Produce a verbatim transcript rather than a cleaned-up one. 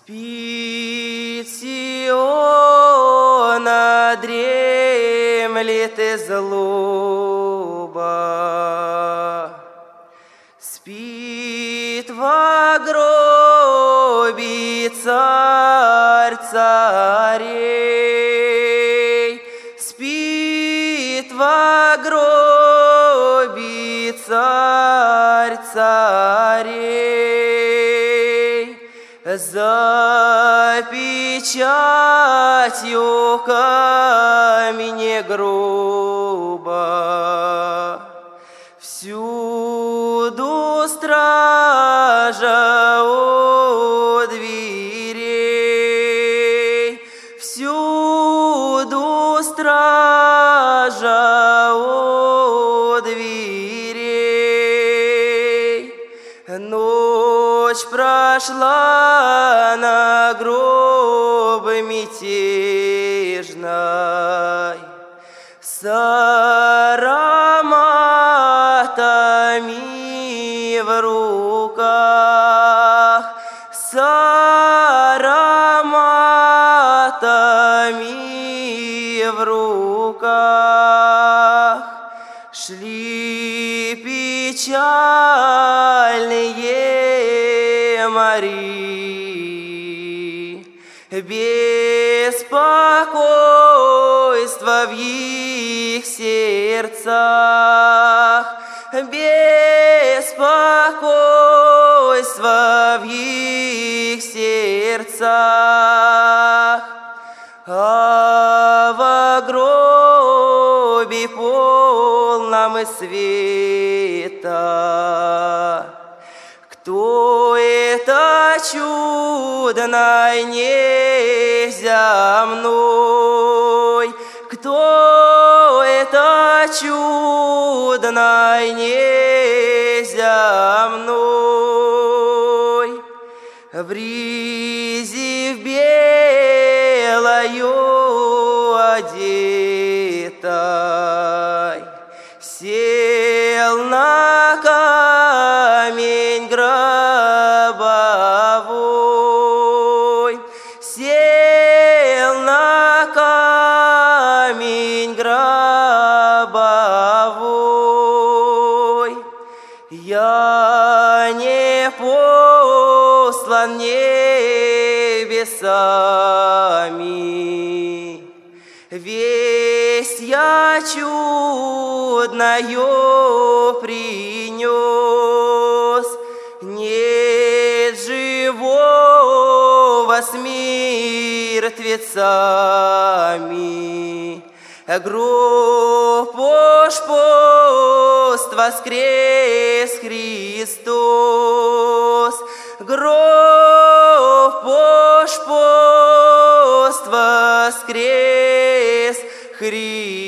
Спит Сиона, дремлет и злоба. Спит во гробе царь царей. Спит во гробе царь царей. За печатью камня гроба всюду стража у дверей, всюду стража у дверей. Ночь прошла на гроб мятежной с ароматами в руках, с ароматами в руках. Шли печальные Марии, беспокойство в их сердцах, беспокойство в их сердцах. А во гробе полном света кто это чудной неземной? Кто это чудной неземной? В ризе в белою одетой сел на камень гробовой, сел на камень гробовой. Я не послан небесами, весть я чудною принес. Нет живого с мертвецами, гроб уж пост воскрес Христос, гроб уж пост воскрес Христос.